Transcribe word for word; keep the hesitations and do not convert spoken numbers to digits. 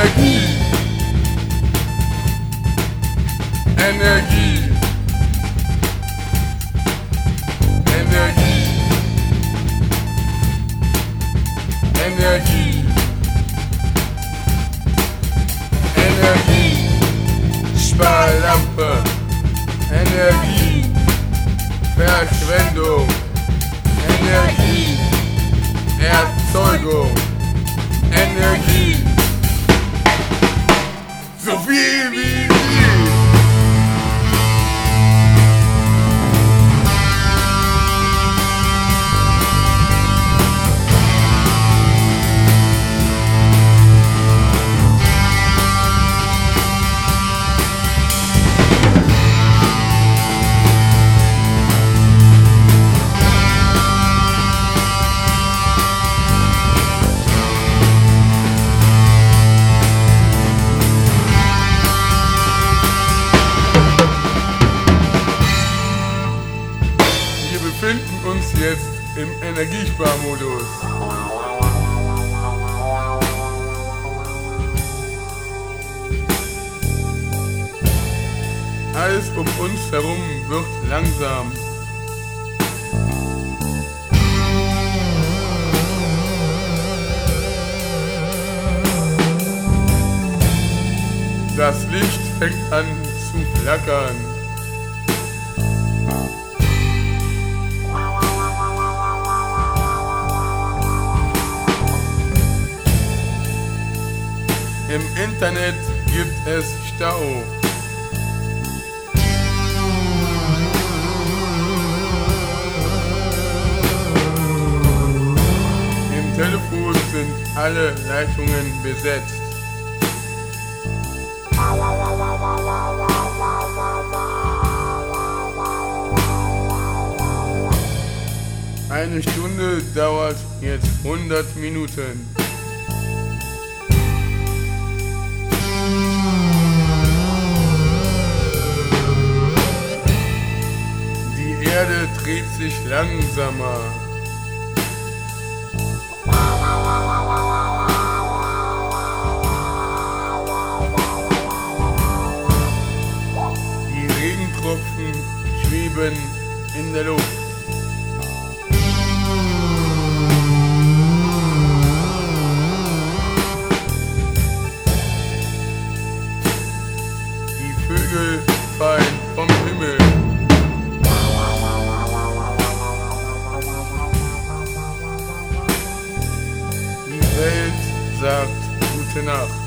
Energie, Energie, Energie, Energie, Energie, Sparlampe, Energie, Verschwendung, Energie, Erzeugung, Energie, so viel wie wir. Wir befinden uns jetzt im Energiesparmodus. Alles um uns herum wird langsam. Das Licht fängt an zu flackern. Im Internet gibt es Stau. Im Telefon sind alle Leitungen besetzt. Eine Stunde dauert jetzt hundert Minuten. Die Erde dreht sich langsamer. Die Regentropfen schweben in der Luft. Die Vögel fallen vom Himmel. Die Welt sagt gute Nacht.